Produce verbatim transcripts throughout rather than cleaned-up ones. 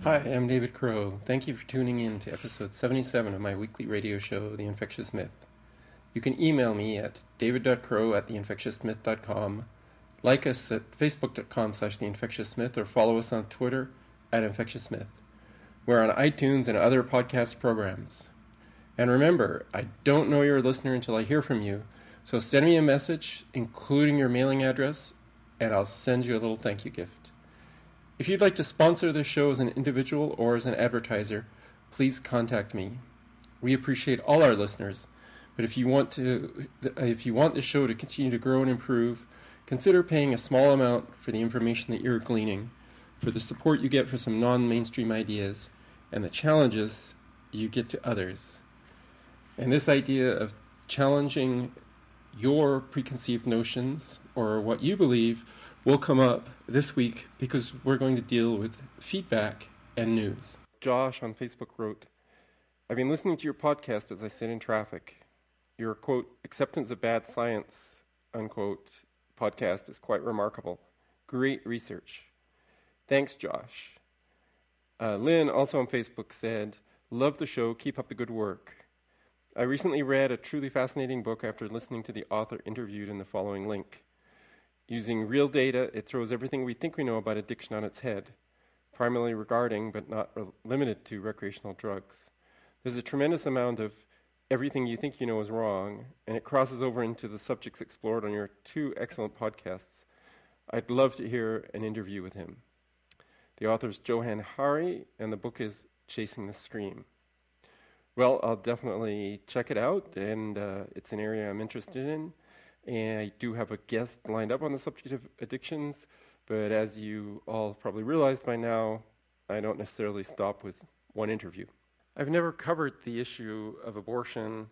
Hi, I'm David Crow. Thank you for tuning in to episode seventy-seven of my weekly radio show, The Infectious Myth. You can email me at david dot crow at the infectious myth dot com, like us at facebook dot com slash theinfectiousmyth, or follow us on Twitter at infectiousmyth. We're on iTunes and other podcast programs. And remember, I don't know you're a listener until I hear from you, so send me a message, including your mailing address, and I'll send you a little thank you gift. If you'd like to sponsor this show as an individual or as an advertiser, please contact me. We appreciate all our listeners, but if you want to, if you want the show to continue to grow and improve, consider paying a small amount for the information that you're gleaning, for the support you get for some non-mainstream ideas, and the challenges you get to others. And this idea of challenging your preconceived notions or what you believe will come up this week because we're going to deal with feedback and news. Josh on Facebook wrote, I've been listening to your podcast as I sit in traffic. Your, quote, acceptance of bad science, unquote, podcast is quite remarkable. Great research. Thanks, Josh. Uh, Lynn, also on Facebook, said, love the show, keep up the good work. I recently read a truly fascinating book after listening to the author interviewed in the following link. Using real data, it throws everything we think we know about addiction on its head, primarily regarding, but not re- limited to, recreational drugs. There's a tremendous amount of everything you think you know is wrong, and it crosses over into the subjects explored on your two excellent podcasts. I'd love to hear an interview with him. The author is Johann Hari, and the book is Chasing the Scream. Well, I'll definitely check it out, and uh, it's an area I'm interested in. And I do have a guest lined up on the subject of addictions, but as you all probably realized by now, I don't necessarily stop with one interview. I've never covered the issue of abortion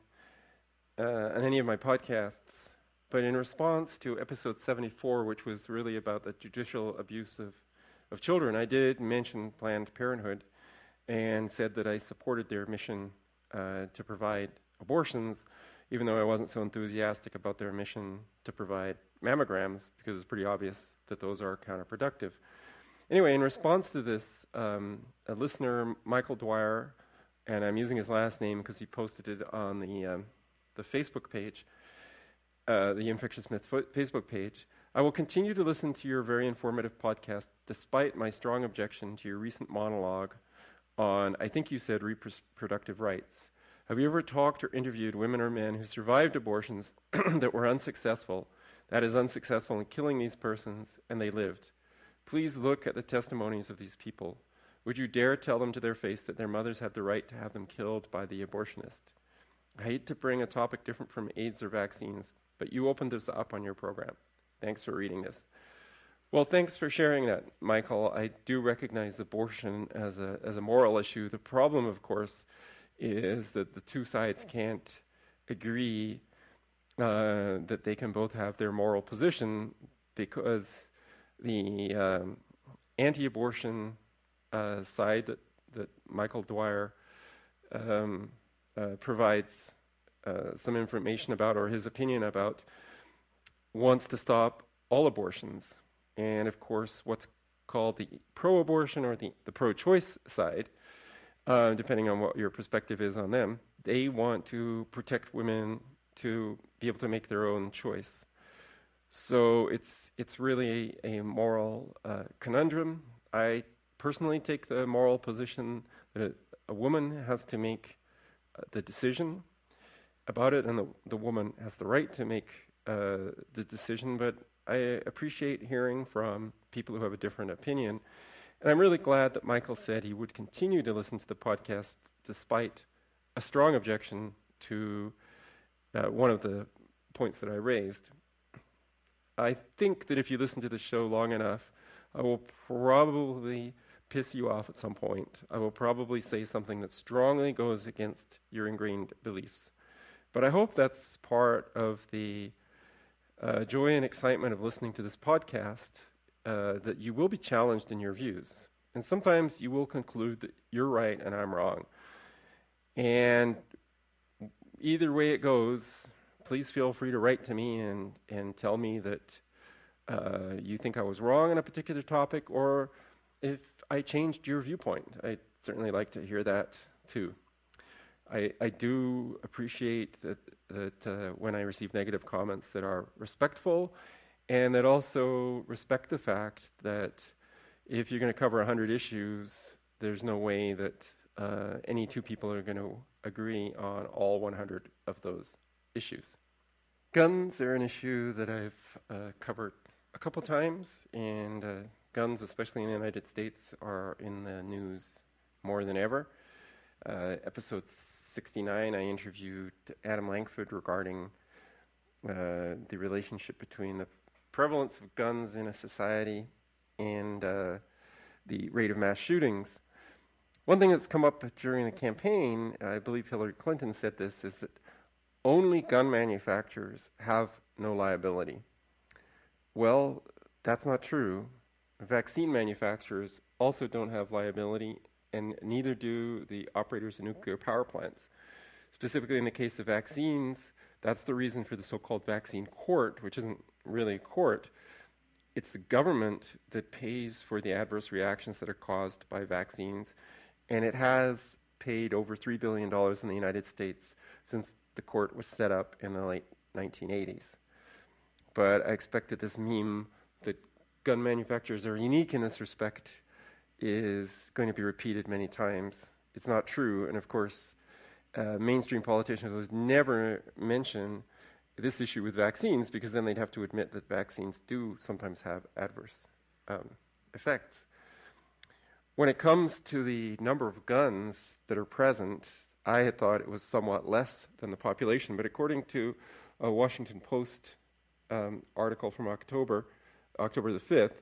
uh, on any of my podcasts, but in response to episode seventy-four, which was really about the judicial abuse of, of children, I did mention Planned Parenthood and said that I supported their mission uh, to provide abortions, even though I wasn't so enthusiastic about their mission to provide mammograms, because it's pretty obvious that those are counterproductive. Anyway, in response to this, um, a listener, Michael Dwyer, and I'm using his last name because he posted it on the um, the Facebook page, uh, the Infectious Myth fo- Facebook page, I will continue to listen to your very informative podcast despite my strong objection to your recent monologue on, I think you said, reproductive rights. Have you ever talked or interviewed women or men who survived abortions that were unsuccessful, that is, unsuccessful in killing these persons, and they lived? Please look at the testimonies of these people. Would you dare tell them to their face that their mothers had the right to have them killed by the abortionist? I hate to bring a topic different from AIDS or vaccines, but you opened this up on your program. Thanks for reading this. Well, thanks for sharing that, Michael. I do recognize abortion as a as a moral issue. The problem, of course, is that the two sides can't agree uh, that they can both have their moral position, because the um, anti-abortion uh, side that, that Michael Dwyer um, uh, provides uh, some information about, or his opinion about, wants to stop all abortions. And of course, what's called the pro-abortion or the, the pro-choice side, Uh, depending on what your perspective is on them, they want to protect women to be able to make their own choice. So it's it's really a, a moral uh, conundrum. I personally take the moral position that a, a woman has to make uh, the decision about it, and the, the woman has the right to make uh, the decision, but I appreciate hearing from people who have a different opinion. And I'm really glad that Michael said he would continue to listen to the podcast despite a strong objection to uh, one of the points that I raised. I think that if you listen to the show long enough, I will probably piss you off at some point. I will probably say something that strongly goes against your ingrained beliefs. But I hope that's part of the uh, joy and excitement of listening to this podcast, Uh, that you will be challenged in your views. And sometimes you will conclude that you're right and I'm wrong. And either way it goes, please feel free to write to me and, and tell me that uh, you think I was wrong on a particular topic, or if I changed your viewpoint. I'd certainly like to hear that too. I, I do appreciate that, that uh, when I receive negative comments that are respectful and that also respect the fact that if you're going to cover one hundred issues, there's no way that uh, any two people are going to agree on all one hundred of those issues. Guns are an issue that I've uh, covered a couple times, and uh, guns, especially in the United States, are in the news more than ever. Uh, episode sixty-nine, I interviewed Adam Langford regarding uh, the relationship between the prevalence of guns in a society and uh, the rate of mass shootings. One thing that's come up during the campaign, I believe Hillary Clinton said this, is that only gun manufacturers have no liability. Well, that's not true. Vaccine manufacturers also don't have liability, and neither do the operators of nuclear power plants. Specifically in the case of vaccines, that's the reason for the so-called vaccine court, which isn't really a court. It's the government that pays for the adverse reactions that are caused by vaccines, and it has paid over three billion dollars in the United States since the court was set up in the late nineteen eighties. But I expect that this meme that gun manufacturers are unique in this respect is going to be repeated many times. It's not true, and of course, uh, mainstream politicians would never mention this issue with vaccines, because then they'd have to admit that vaccines do sometimes have adverse um, effects. When it comes to the number of guns that are present, I had thought it was somewhat less than the population, but according to a Washington Post um, article from October, October the fifth,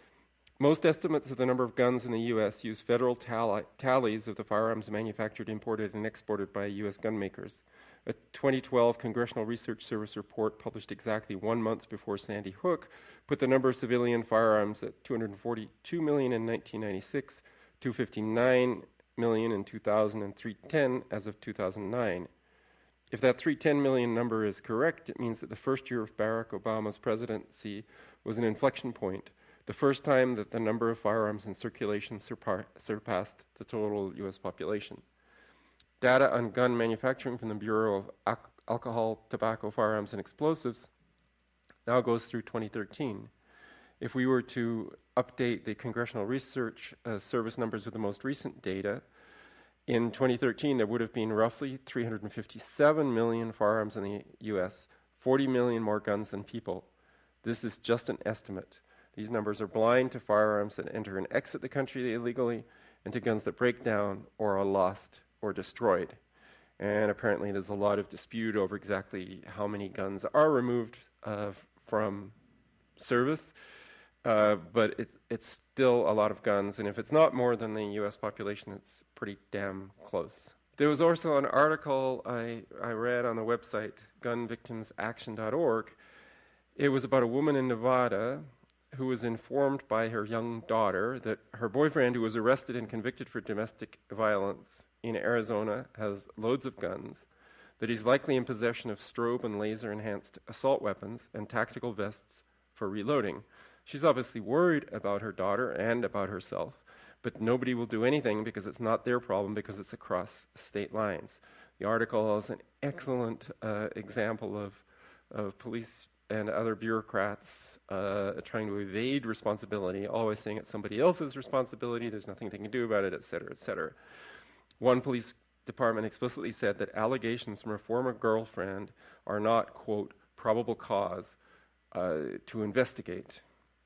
most estimates of the number of guns in the U S use federal tally, tallies of the firearms manufactured, imported, and exported by U S gun makers. A twenty twelve Congressional Research Service report published exactly one month before Sandy Hook put the number of civilian firearms at two hundred forty-two million in nineteen ninety-six, two hundred fifty-nine million in two thousand, and three hundred ten as of two thousand nine. If that three hundred ten million number is correct, it means that the first year of Barack Obama's presidency was an inflection point, the first time that the number of firearms in circulation surpa- surpassed the total U S population. Data on gun manufacturing from the Bureau of Al- Alcohol, Tobacco, Firearms, and Explosives now goes through twenty thirteen. If we were to update the Congressional Research uh, Service numbers with the most recent data, in twenty thirteen there would have been roughly three hundred fifty-seven million firearms in the U S, forty million more guns than people. This is just an estimate. These numbers are blind to firearms that enter and exit the country illegally, and to guns that break down or are lost or destroyed. And apparently there's a lot of dispute over exactly how many guns are removed uh, from service, uh, but it's, it's still a lot of guns, and if it's not more than the U S population, it's pretty damn close. There was also an article I, I read on the website gun victims action dot org. It was about a woman in Nevada who was informed by her young daughter that her boyfriend, who was arrested and convicted for domestic violence in Arizona, has loads of guns, that he's likely in possession of strobe and laser-enhanced assault weapons and tactical vests for reloading. She's obviously worried about her daughter and about herself, but nobody will do anything because it's not their problem, because it's across state lines. The article is an excellent uh, example of, of police and other bureaucrats uh, trying to evade responsibility, always saying it's somebody else's responsibility, there's nothing they can do about it, et cetera, et cetera. One police department explicitly said that allegations from a former girlfriend are not, quote, probable cause uh, to investigate.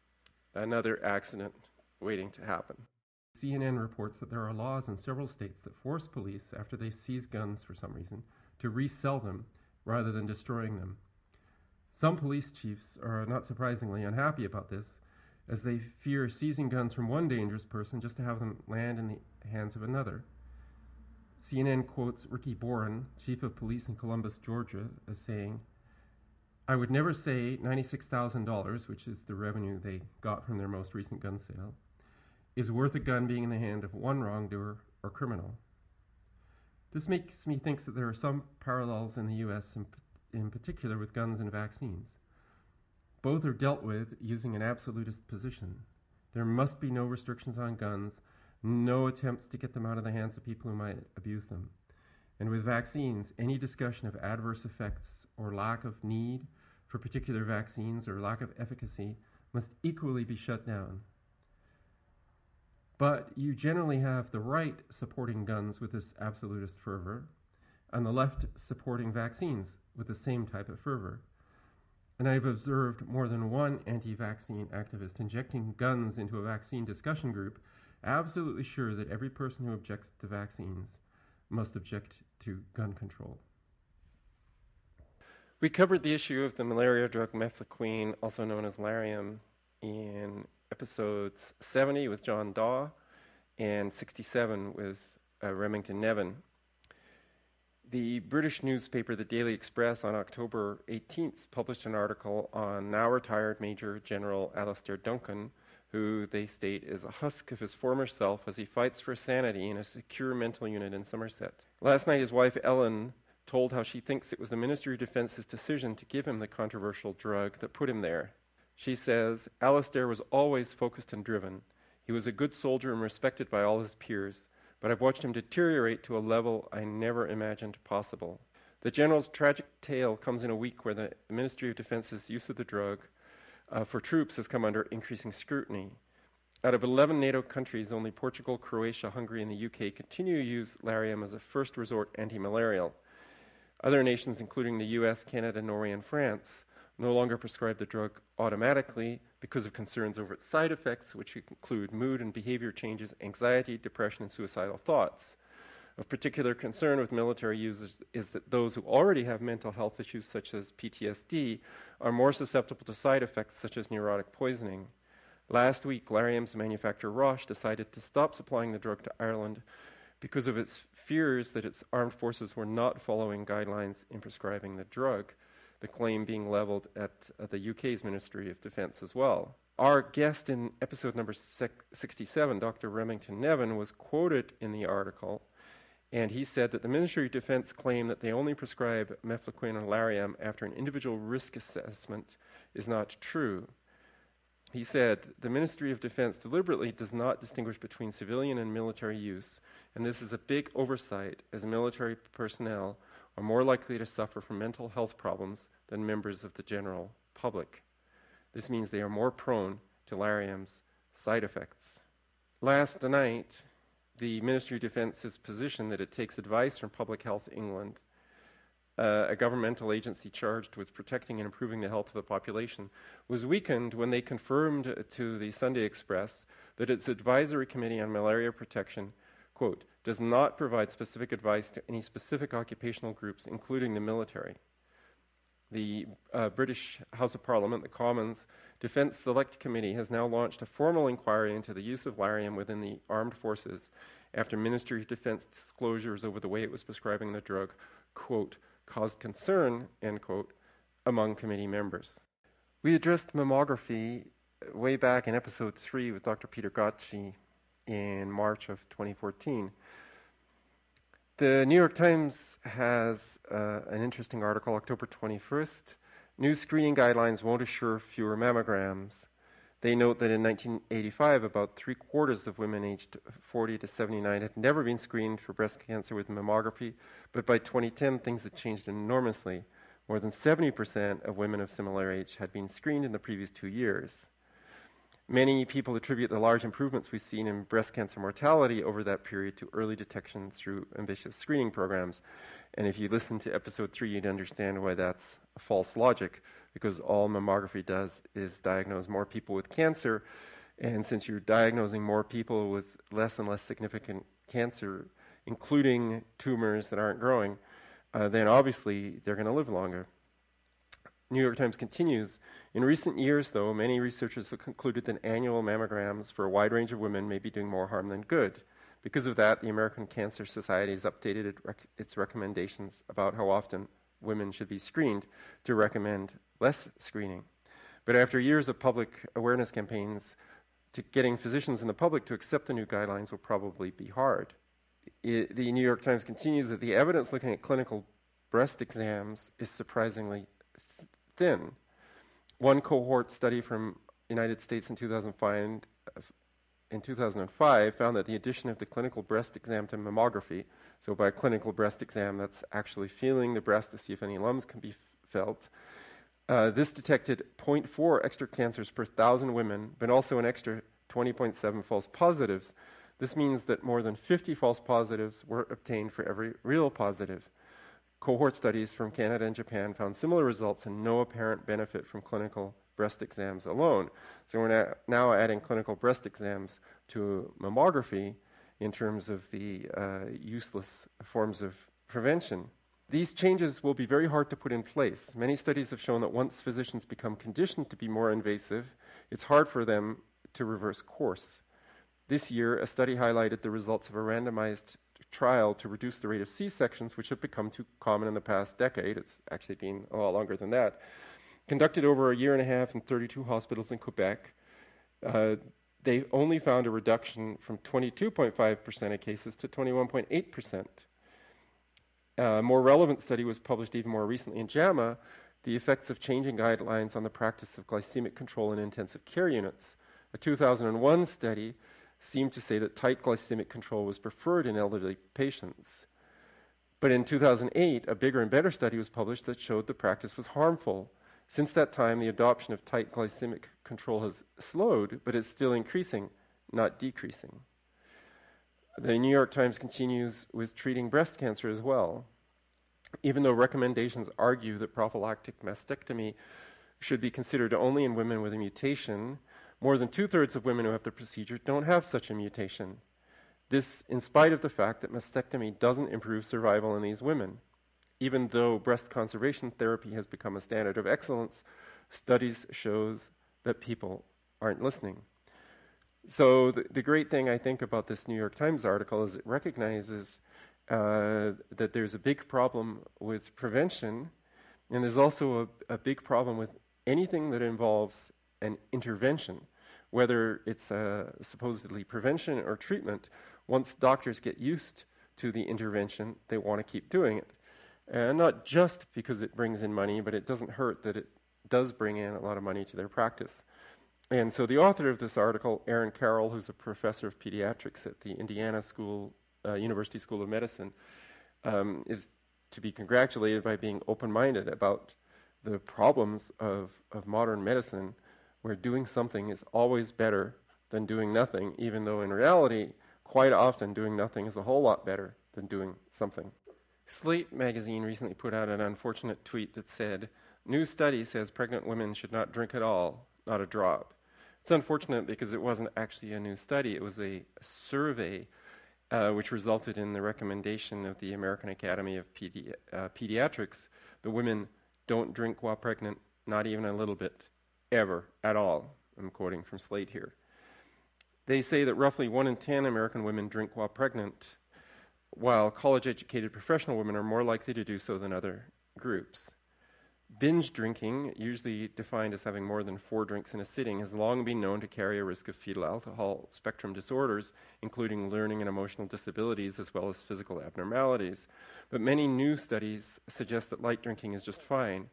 Another accident waiting to happen. C N N reports that there are laws in several states that force police, after they seize guns for some reason, to resell them rather than destroying them. Some police chiefs are not surprisingly unhappy about this, as they fear seizing guns from one dangerous person just to have them land in the hands of another. C N N quotes Ricky Boren, chief of police in Columbus, Georgia, as saying, "I would never say ninety-six thousand dollars, which is the revenue they got from their most recent gun sale, is worth a gun being in the hand of one wrongdoer or criminal." This makes me think that there are some parallels in the U S in, in particular with guns and vaccines. Both are dealt with using an absolutist position. There must be no restrictions on guns no attempts to get them out of the hands of people who might abuse them. And with vaccines, any discussion of adverse effects or lack of need for particular vaccines or lack of efficacy must equally be shut down. But you generally have the right supporting guns with this absolutist fervor, and the left supporting vaccines with the same type of fervor. And I've observed more than one anti-vaccine activist injecting guns into a vaccine discussion group, absolutely sure that every person who objects to vaccines must object to gun control. We covered the issue of the malaria drug mefloquine, also known as Lariam, in episodes seventy with John Daw and sixty-seven with uh, Remington Nevin. The British newspaper The Daily Express on October eighteenth published an article on now retired Major General Alastair Duncan, who they state is a husk of his former self as he fights for sanity in a secure mental unit in Somerset. Last night his wife Ellen told how she thinks it was the Ministry of Defence's decision to give him the controversial drug that put him there. She says, Alastair was always focused and driven. He was a good soldier and respected by all his peers, but I've watched him deteriorate to a level I never imagined possible. The General's tragic tale comes in a week where the Ministry of Defence's use of the drug uh, for troops has come under increasing scrutiny. Out of eleven NATO countries, only Portugal, Croatia, Hungary, and the U K continue to use Lariam as a first resort anti-malarial. Other nations, including the U S, Canada, Norway, and France, no longer prescribe the drug automatically because of concerns over its side effects, which include mood and behavior changes, anxiety, depression, and suicidal thoughts. Of particular concern with military users is that those who already have mental health issues such as P T S D are more susceptible to side effects such as neurotic poisoning. Last week, Lariam's manufacturer Roche decided to stop supplying the drug to Ireland because of its fears that its armed forces were not following guidelines in prescribing the drug, the claim being leveled at, at the U K's Ministry of Defence as well. Our guest in episode number sixty-seven, Doctor Remington Nevin, was quoted in the article, and he said that the Ministry of Defence claim that they only prescribe mefloquine or Lariam after an individual risk assessment is not true. He said, the Ministry of Defence deliberately does not distinguish between civilian and military use, and this is a big oversight, as military personnel are more likely to suffer from mental health problems than members of the general public. This means they are more prone to Lariam's side effects. Last night, the Ministry of Defence's position that it takes advice from Public Health England, uh, a governmental agency charged with protecting and improving the health of the population, was weakened when they confirmed to the Sunday Express that its advisory committee on malaria protection, quote, does not provide specific advice to any specific occupational groups, including the military. The uh, British House of Parliament, the Commons Defence Select Committee, has now launched a formal inquiry into the use of Lariam within the armed forces after Ministry of Defence disclosures over the way it was prescribing the drug, quote, caused concern, end quote, among committee members. We addressed mammography way back in episode three with Doctor Peter Gotchi in March of twenty fourteen. The New York Times has uh, an interesting article, October twenty-first. New screening guidelines won't assure fewer mammograms. They note that in nineteen eighty-five, about three quarters of women aged forty to seventy-nine had never been screened for breast cancer with mammography, but by twenty ten, things had changed enormously. More than seventy percent of women of similar age had been screened in the previous two years. Many people attribute the large improvements we've seen in breast cancer mortality over that period to early detection through ambitious screening programs. And if you listen to episode three, you'd understand why that's a false logic, because all mammography does is diagnose more people with cancer. And since you're diagnosing more people with less and less significant cancer, including tumors that aren't growing, uh, then obviously they're going to live longer. New York Times continues, in recent years, though, many researchers have concluded that annual mammograms for a wide range of women may be doing more harm than good. Because of that, the American Cancer Society has updated its recommendations about how often women should be screened to recommend less screening. But after years of public awareness campaigns, to getting physicians and the public to accept the new guidelines will probably be hard. It, the New York Times continues that the evidence looking at clinical breast exams is surprisingly thin. One cohort study from United States in two thousand five in two thousand five found that the addition of the clinical breast exam to mammography, so by clinical breast exam, that's actually feeling the breast to see if any lumps can be f- felt, uh, this detected zero point four extra cancers per thousand women, but also an extra twenty point seven false positives. This means that more than fifty false positives were obtained for every real positive. Cohort studies from Canada and Japan found similar results and no apparent benefit from clinical breast exams alone. So we're now adding clinical breast exams to mammography in terms of the uh, useless forms of prevention. These changes will be very hard to put in place. Many studies have shown that once physicians become conditioned to be more invasive, it's hard for them to reverse course. This year, a study highlighted the results of a randomized trial to reduce the rate of C-sections, which have become too common in the past decade. It's actually been a lot longer than that. Conducted over a year and a half in thirty-two hospitals in Quebec, uh, they only found a reduction from twenty-two point five percent of cases to twenty-one point eight percent. A more relevant study was published even more recently in JAMA, the effects of changing guidelines on the practice of glycemic control in intensive care units. A two thousand one study seemed to say that tight glycemic control was preferred in elderly patients. But in two thousand eight, a bigger and better study was published that showed the practice was harmful. Since that time, the adoption of tight glycemic control has slowed, but is still increasing, not decreasing. The New York Times continues with treating breast cancer as well. Even though recommendations argue that prophylactic mastectomy should be considered only in women with a mutation, more than two-thirds of women who have the procedure don't have such a mutation. This in spite of the fact that mastectomy doesn't improve survival in these women. Even though breast conservation therapy has become a standard of excellence, studies shows that people aren't listening. So the, the great thing I think about this New York Times article is it recognizes uh, that there's a big problem with prevention, and there's also a, a big problem with anything that involves an intervention, whether it's uh, supposedly prevention or treatment. Once doctors get used to the intervention, they want to keep doing it. And not just because it brings in money, but it doesn't hurt that it does bring in a lot of money to their practice. And so the author of this article, Aaron Carroll, who's a professor of pediatrics at the Indiana School, uh, University School of Medicine, um, is to be congratulated by being open-minded about the problems of, of modern medicine, where doing something is always better than doing nothing, even though in reality, quite often doing nothing is a whole lot better than doing something. Slate magazine recently put out an unfortunate tweet that said, "New study says pregnant women should not drink at all, not a drop." It's unfortunate because it wasn't actually a new study. It was a, a survey uh, which resulted in the recommendation of the American Academy of Pedi- uh, Pediatrics that women don't drink while pregnant, not even a little bit, ever, at all. I'm quoting from Slate here. They say that roughly one in ten American women drink while pregnant, while college-educated professional women are more likely to do so than other groups. Binge drinking, usually defined as having more than four drinks in a sitting, has long been known to carry a risk of fetal alcohol spectrum disorders, including learning and emotional disabilities, as well as physical abnormalities. But many new studies suggest that light drinking is just fine.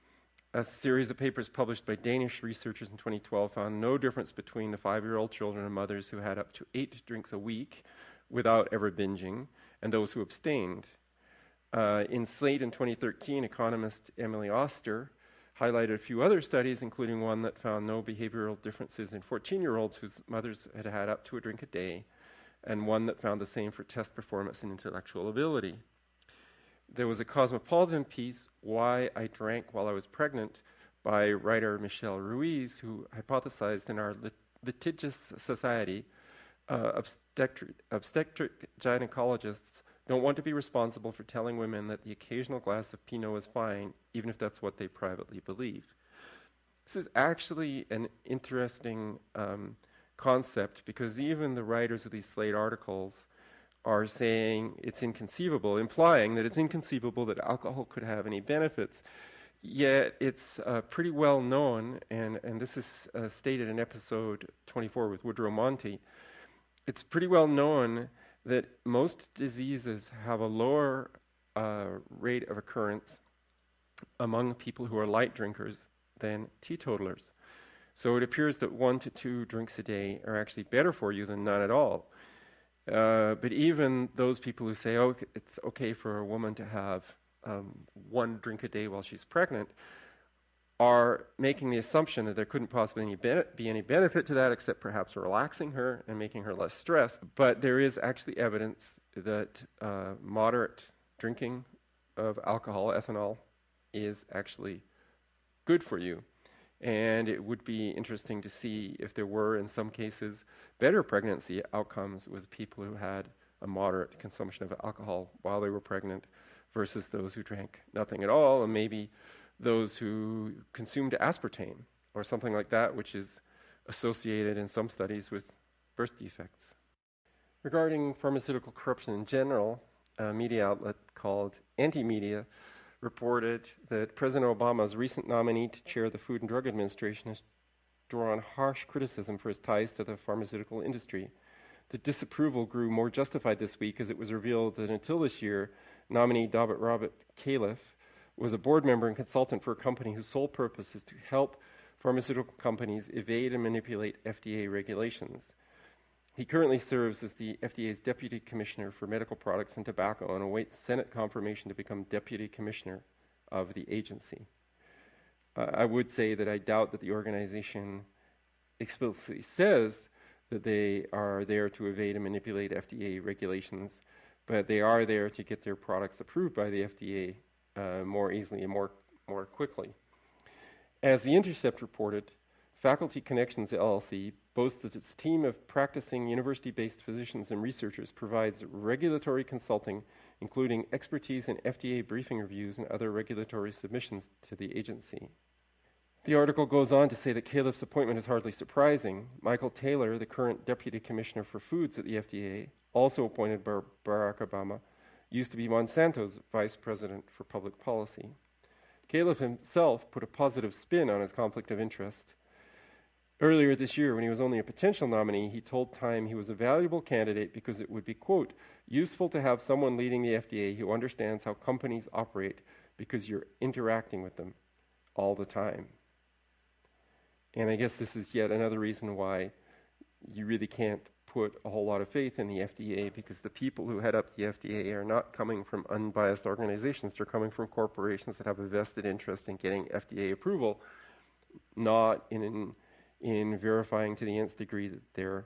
A series of papers published by Danish researchers in twenty twelve found no difference between the five-year-old children of mothers who had up to eight drinks a week without ever binging and those who abstained. Uh, in Slate in twenty thirteen, economist Emily Oster highlighted a few other studies, including one that found no behavioral differences in fourteen-year-olds whose mothers had had up to a drink a day, and one that found the same for test performance and intellectual ability. There was a Cosmopolitan piece, "Why I Drank While I Was Pregnant," by writer Michelle Ruiz, who hypothesized in our lit- litigious society, uh, obstetric, obstetric gynecologists don't want to be responsible for telling women that the occasional glass of Pinot is fine, even if that's what they privately believe. This is actually an interesting um, concept, because even the writers of these Slate articles are saying it's inconceivable, implying that it's inconceivable that alcohol could have any benefits. Yet it's uh, pretty well known, and, and this is uh, stated in episode twenty-four with Woodrow Monty, it's pretty well known that most diseases have a lower uh, rate of occurrence among people who are light drinkers than teetotalers. So it appears that one to two drinks a day are actually better for you than none at all. Uh, but even those people who say, oh, it's okay for a woman to have um, one drink a day while she's pregnant, are making the assumption that there couldn't possibly any be, be any benefit to that except perhaps relaxing her and making her less stressed. But there is actually evidence that uh, moderate drinking of alcohol, ethanol, is actually good for you. And it would be interesting to see if there were, in some cases, better pregnancy outcomes with people who had a moderate consumption of alcohol while they were pregnant versus those who drank nothing at all, and maybe those who consumed aspartame or something like that, which is associated in some studies with birth defects. Regarding pharmaceutical corruption in general, a media outlet called Anti-Media reported that President Obama's recent nominee to chair the Food and Drug Administration has drawn harsh criticism for his ties to the pharmaceutical industry. The disapproval grew more justified this week as it was revealed that until this year, nominee David Robert Califf was a board member and consultant for a company whose sole purpose is to help pharmaceutical companies evade and manipulate F D A regulations. He currently serves as the F D A's Deputy Commissioner for Medical Products and Tobacco and awaits Senate confirmation to become Deputy Commissioner of the agency. Uh, I would say that I doubt that the organization explicitly says that they are there to evade and manipulate F D A regulations, but they are there to get their products approved by the F D A uh, more easily and more, more quickly. As The Intercept reported, Faculty Connections L L C boasts that its team of practicing university-based physicians and researchers provides regulatory consulting, including expertise in F D A briefing reviews and other regulatory submissions to the agency. The article goes on to say that Califf's appointment is hardly surprising. Michael Taylor, the current Deputy Commissioner for Foods at the F D A, also appointed by Barack Obama, used to be Monsanto's Vice President for Public Policy. Califf himself put a positive spin on his conflict of interest. Earlier this year, when he was only a potential nominee, he told Time he was a valuable candidate because it would be, quote, useful to have someone leading the F D A who understands how companies operate because you're interacting with them all the time. And I guess this is yet another reason why you really can't put a whole lot of faith in the F D A, because the people who head up the F D A are not coming from unbiased organizations. They're coming from corporations that have a vested interest in getting F D A approval, not in, in, in verifying to the nth degree that their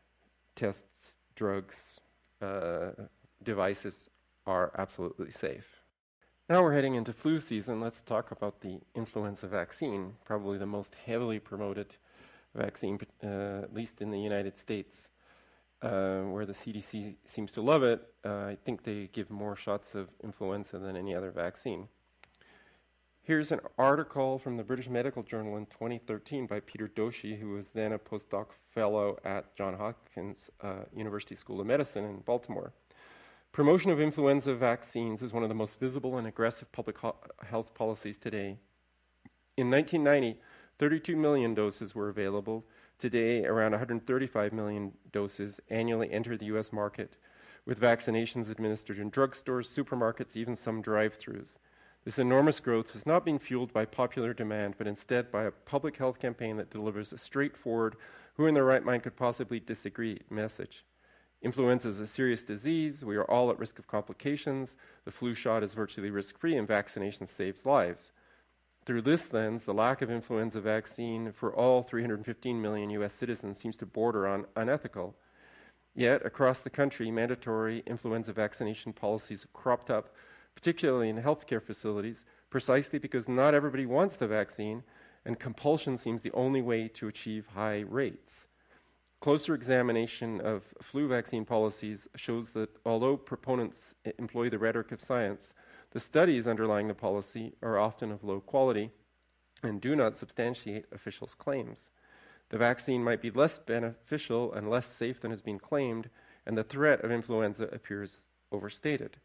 tests, drugs, uh, devices are absolutely safe. Now we're heading into flu season. Let's talk about the influenza vaccine, probably the most heavily promoted vaccine, uh, at least in the United States, uh, where the C D C seems to love it. Uh, I think they give more shots of influenza than any other vaccine. Here's an article from the British Medical Journal in twenty thirteen by Peter Doshi, who was then a postdoc fellow at Johns Hopkins uh, University School of Medicine in Baltimore. Promotion of influenza vaccines is one of the most visible and aggressive public ho- health policies today. In nineteen ninety, thirty-two million doses were available. Today, around one hundred thirty-five million doses annually enter the U S market, with vaccinations administered in drugstores, supermarkets, even some drive-thrus. This enormous growth has not been fueled by popular demand, but instead by a public health campaign that delivers a straightforward, who in their right mind could possibly disagree message. Influenza is a serious disease. We are all at risk of complications. The flu shot is virtually risk-free, and vaccination saves lives. Through this lens, the lack of influenza vaccine for all three hundred fifteen million U S citizens seems to border on unethical. Yet, across the country, mandatory influenza vaccination policies have cropped up, particularly in healthcare facilities, precisely because not everybody wants the vaccine, and compulsion seems the only way to achieve high rates. Closer examination of flu vaccine policies shows that although proponents employ the rhetoric of science, the studies underlying the policy are often of low quality and do not substantiate officials' claims. The vaccine might be less beneficial and less safe than has been claimed, and the threat of influenza appears overstated.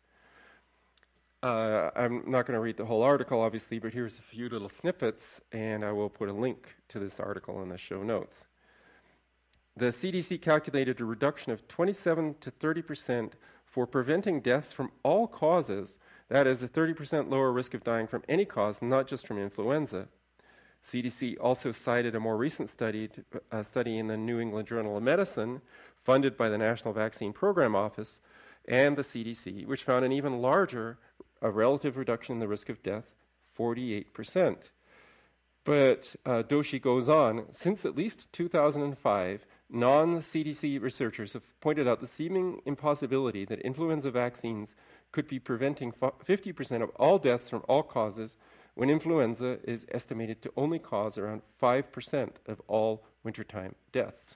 Uh, I'm not going to read the whole article, obviously, but here's a few little snippets, and I will put a link to this article in the show notes. The C D C calculated a reduction of twenty-seven to thirty percent for preventing deaths from all causes, that is, a thirty percent lower risk of dying from any cause, not just from influenza. C D C also cited a more recent study, to, a study in the New England Journal of Medicine, funded by the National Vaccine Program Office and the C D C, which found an even larger a relative reduction in the risk of death, forty-eight percent. But uh, Doshi goes on, since at least two thousand five, non-C D C researchers have pointed out the seeming impossibility that influenza vaccines could be preventing fifty percent of all deaths from all causes, when influenza is estimated to only cause around five percent of all wintertime deaths.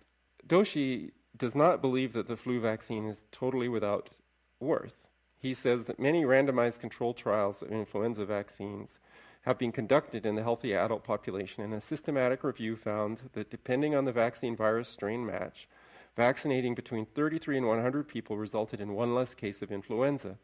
Doshi does not believe that the flu vaccine is totally without worth. He says that many randomized controlled trials of influenza vaccines have been conducted in the healthy adult population, and a systematic review found that depending on the vaccine virus strain match, vaccinating between thirty-three and one hundred people resulted in one less case of influenza.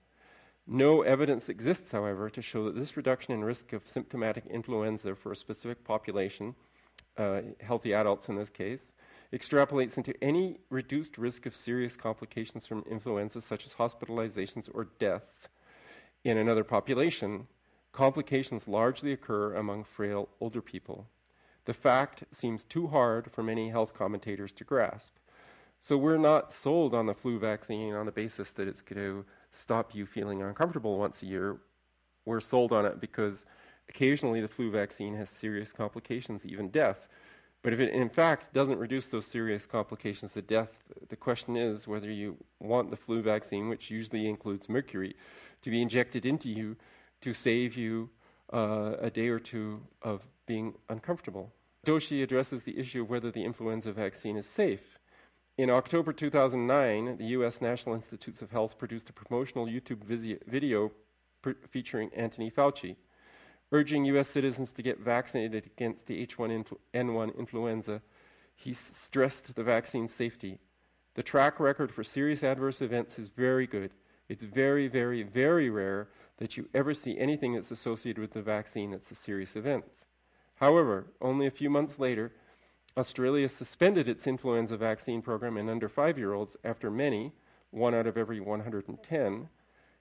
No evidence exists, however, to show that this reduction in risk of symptomatic influenza for a specific population, uh, healthy adults in this case, extrapolates into any reduced risk of serious complications from influenza, such as hospitalizations or deaths in another population. Complications largely occur among frail older people. The fact seems too hard for many health commentators to grasp. So we're not sold on the flu vaccine on the basis that it's going to stop you feeling uncomfortable once a year. We're sold on it because occasionally the flu vaccine has serious complications, even death. But if it in fact doesn't reduce those serious complications to death, the question is whether you want the flu vaccine, which usually includes mercury, to be injected into you to save you uh, a day or two of being uncomfortable. Doshi addresses the issue of whether the influenza vaccine is safe. In October two thousand nine, the U S National Institutes of Health produced a promotional YouTube video featuring Anthony Fauci, urging U S citizens to get vaccinated against the H one N one influenza. He stressed the vaccine's safety. The track record for serious adverse events is very good. It's very, very, very rare that you ever see anything that's associated with the vaccine that's a serious event. However, only a few months later, Australia suspended its influenza vaccine program in under five-year-olds after many, one out of every one hundred ten,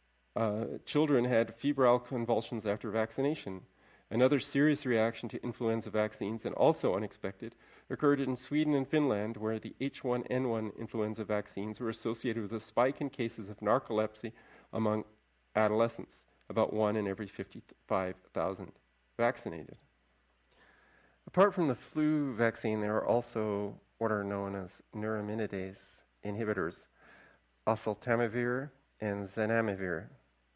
uh, children had febrile convulsions after vaccination. Another serious reaction to influenza vaccines, and also unexpected, occurred in Sweden and Finland, where the H one N one influenza vaccines were associated with a spike in cases of narcolepsy among adolescents, about one in every fifty-five thousand vaccinated. Apart from the flu vaccine, there are also what are known as neuraminidase inhibitors, oseltamivir and zanamivir.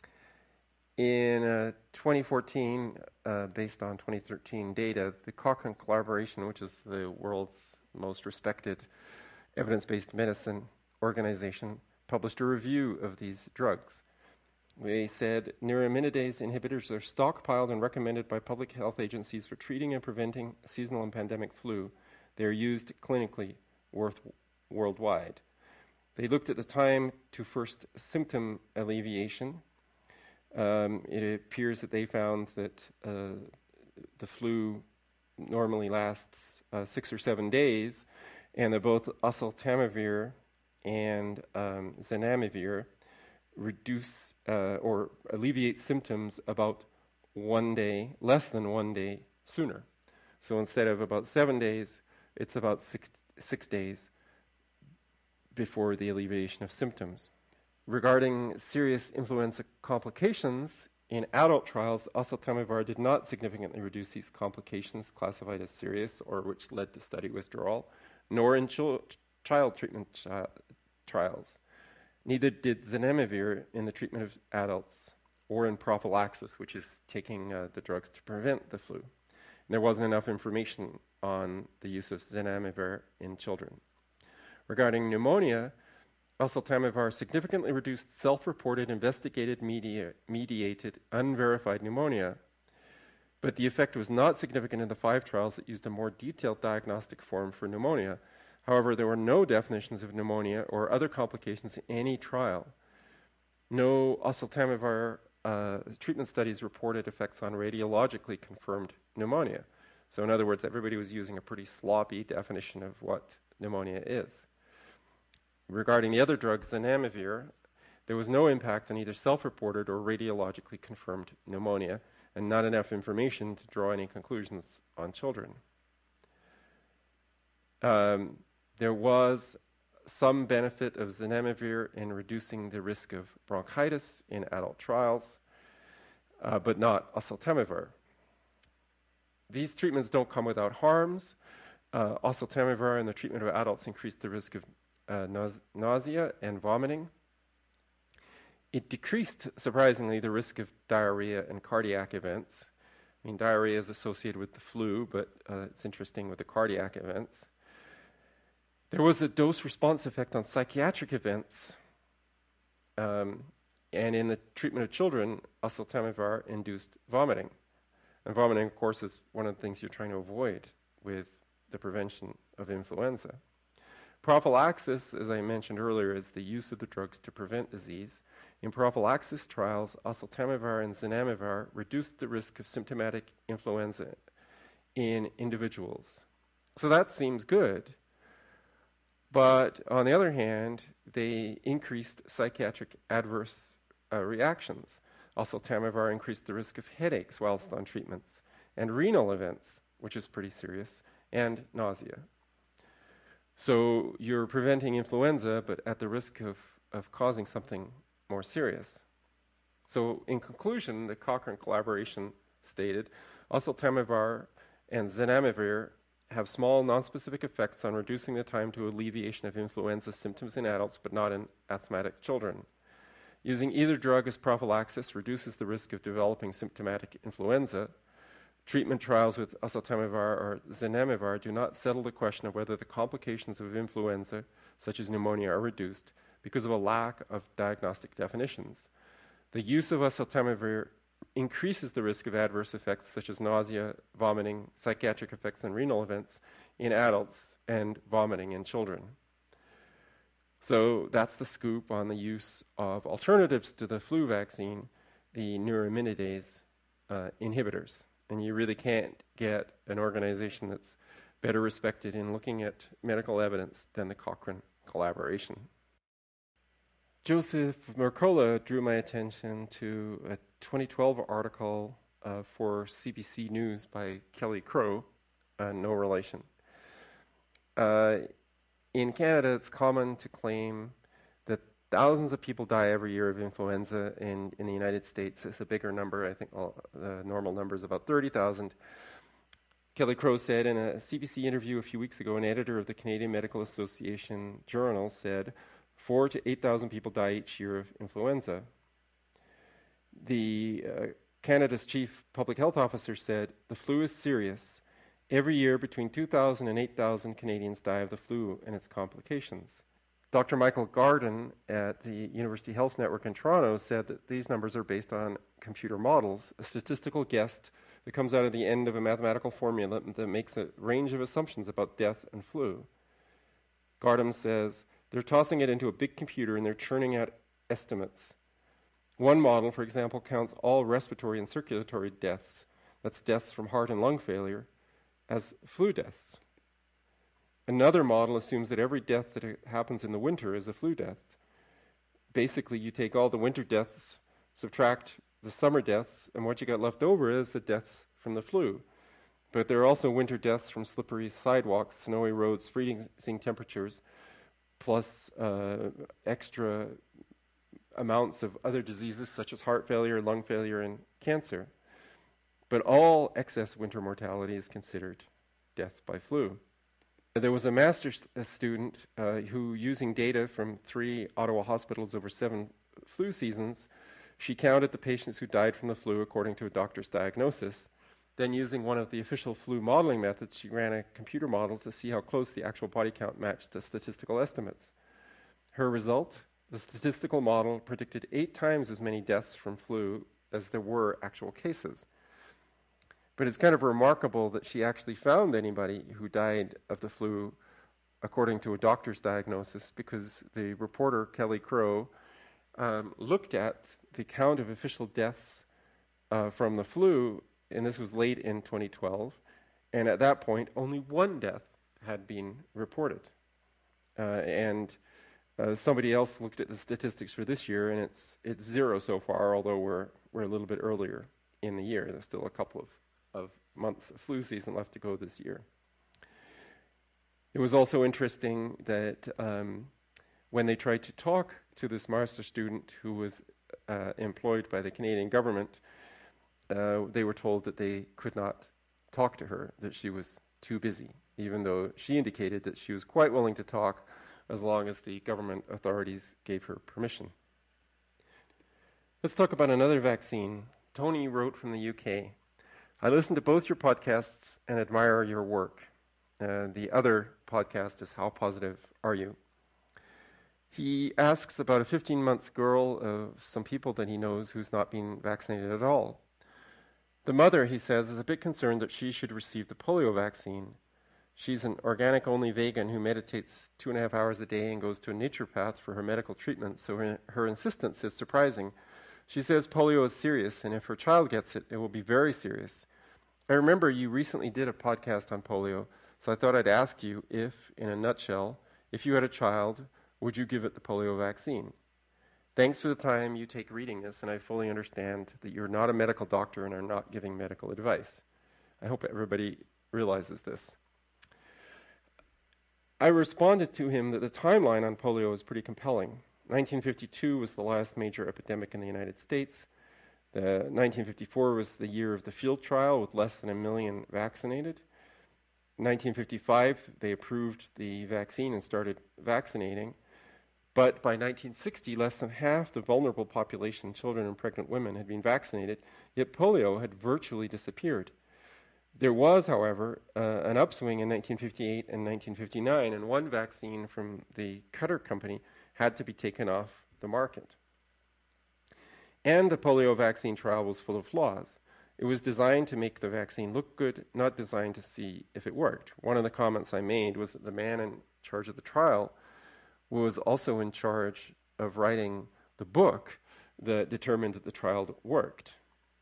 In uh, twenty fourteen, uh, based on twenty thirteen data, the Cochrane Collaboration, which is the world's most respected evidence-based medicine organization, published a review of these drugs. They said neuraminidase inhibitors are stockpiled and recommended by public health agencies for treating and preventing seasonal and pandemic flu. They are used clinically worth, worldwide. They looked at the time to first symptom alleviation. Um, it appears that they found that uh, the flu normally lasts uh, six or seven days, and that both oseltamivir and um, zanamivir reduce uh, or alleviate symptoms about one day, less than one day sooner. So instead of about seven days, it's about six, six days before the alleviation of symptoms. Regarding serious influenza complications, in adult trials, oseltamivir did not significantly reduce these complications classified as serious or which led to study withdrawal, nor in ch- child treatment chi- trials. Neither did zanamivir in the treatment of adults or in prophylaxis, which is taking uh, the drugs to prevent the flu. And there wasn't enough information on the use of zanamivir in children. Regarding pneumonia, oseltamivir significantly reduced self-reported, investigated, media, mediated, unverified pneumonia, but the effect was not significant in the five trials that used a more detailed diagnostic form for pneumonia. However, there were no definitions of pneumonia or other complications in any trial. No oseltamivir uh, treatment studies reported effects on radiologically confirmed pneumonia. So in other words, everybody was using a pretty sloppy definition of what pneumonia is. Regarding the other drug, zanamivir, there was no impact on either self-reported or radiologically confirmed pneumonia, and not enough information to draw any conclusions on children. Um, there was some benefit of zanamivir in reducing the risk of bronchitis in adult trials, uh, but not oseltamivir. These treatments don't come without harms. Uh, oseltamivir in the treatment of adults increased the risk of uh, nause- nausea and vomiting. It decreased, surprisingly, the risk of diarrhea and cardiac events. I mean, diarrhea is associated with the flu, but uh, it's interesting with the cardiac events. There was a dose-response effect on psychiatric events, um, and in the treatment of children, oseltamivir induced vomiting. And vomiting, of course, is one of the things you're trying to avoid with the prevention of influenza. Prophylaxis, as I mentioned earlier, is the use of the drugs to prevent disease. In prophylaxis trials, oseltamivir and zanamivir reduced the risk of symptomatic influenza in individuals. So that seems good. But on the other hand, they increased psychiatric adverse uh, reactions. Oseltamivir increased the risk of headaches whilst on treatments, and renal events, which is pretty serious, and nausea. So you're preventing influenza, but at the risk of, of causing something more serious. So in conclusion, the Cochrane collaboration stated, oseltamivir and zanamivir have small, nonspecific effects on reducing the time to alleviation of influenza symptoms in adults, but not in asthmatic children. Using either drug as prophylaxis reduces the risk of developing symptomatic influenza. Treatment trials with oseltamivir or zanamivir do not settle the question of whether the complications of influenza, such as pneumonia, are reduced because of a lack of diagnostic definitions. The use of oseltamivir increases the risk of adverse effects such as nausea, vomiting, psychiatric effects, and renal events in adults, and vomiting in children. So that's the scoop on the use of alternatives to the flu vaccine, the neuraminidase uh, inhibitors. And you really can't get an organization that's better respected in looking at medical evidence than the Cochrane collaboration. Joseph Mercola drew my attention to a twenty twelve article uh, for C B C News by Kelly Crow, uh, no relation. Uh, in Canada, it's common to claim that thousands of people die every year of influenza. In, in the United States, it's a bigger number. I think all, the normal number is about thirty thousand. Kelly Crow said in a C B C interview a few weeks ago, an editor of the Canadian Medical Association Journal said, four to eight thousand people die each year of influenza. The uh, Canada's chief public health officer said, the flu is serious. Every year, between two thousand and eight thousand Canadians die of the flu and its complications. Doctor Michael Garden at the University Health Network in Toronto said that these numbers are based on computer models, a statistical guess that comes out of the end of a mathematical formula that makes a range of assumptions about death and flu. Garden says, they're tossing it into a big computer and they're churning out estimates. One model, for example, counts all respiratory and circulatory deaths, that's deaths from heart and lung failure, as flu deaths. Another model assumes that every death that happens in the winter is a flu death. Basically, you take all the winter deaths, subtract the summer deaths, and what you got left over is the deaths from the flu. But there are also winter deaths from slippery sidewalks, snowy roads, freezing temperatures, plus uh, extra amounts of other diseases such as heart failure, lung failure, and cancer. But all excess winter mortality is considered death by flu. There was a master's student uh, who, using data from three Ottawa hospitals over seven flu seasons, she counted the patients who died from the flu according to a doctor's diagnosis. Then, using one of the official flu modeling methods, she ran a computer model to see how close the actual body count matched the statistical estimates. Her result, the statistical model predicted eight times as many deaths from flu as there were actual cases. But it's kind of remarkable that she actually found anybody who died of the flu according to a doctor's diagnosis, because the reporter, Kelly Crow, um, looked at the count of official deaths uh, from the flu, and this was late in twenty twelve, and at that point, only one death had been reported. Uh, and uh, somebody else looked at the statistics for this year, and it's it's zero so far, although we're we're a little bit earlier in the year. There's still a couple of, of months of flu season left to go this year. It was also interesting that um, when they tried to talk to this master student who was uh, employed by the Canadian government, uh, they were told that they could not talk to her, that she was too busy, even though she indicated that she was quite willing to talk as long as the government authorities gave her permission. Let's talk about another vaccine. Tony wrote from the U K. I listened to both your podcasts and admire your work. Uh, the other podcast is How Positive Are You? He asks about a fifteen-month girl of some people that he knows who's not been vaccinated at all. The mother, he says, is a bit concerned that she should receive the polio vaccine. She's an organic-only vegan who meditates two and a half hours a day and goes to a naturopath for her medical treatment, so her, her insistence is surprising. She says polio is serious, and if her child gets it, it will be very serious. I remember you recently did a podcast on polio, so I thought I'd ask you if, in a nutshell, if you had a child, would you give it the polio vaccine? Thanks for the time you take reading this, and I fully understand that you're not a medical doctor and are not giving medical advice. I hope everybody realizes this. I responded to him that the timeline on polio is pretty compelling. nineteen fifty-two was the last major epidemic in the United States. The nineteen fifty-four was the year of the field trial with less than a million vaccinated. In nineteen fifty-five, they approved the vaccine and started vaccinating. But by nineteen sixty, less than half the vulnerable population, children and pregnant women, had been vaccinated, yet polio had virtually disappeared. There was, however, uh, an upswing in nineteen fifty-eight and nineteen fifty-nine, and one vaccine from the Cutter Company had to be taken off the market. And the polio vaccine trial was full of flaws. It was designed to make the vaccine look good, not designed to see if it worked. One of the comments I made was that the man in charge of the trial was also in charge of writing the book that determined that the trial worked.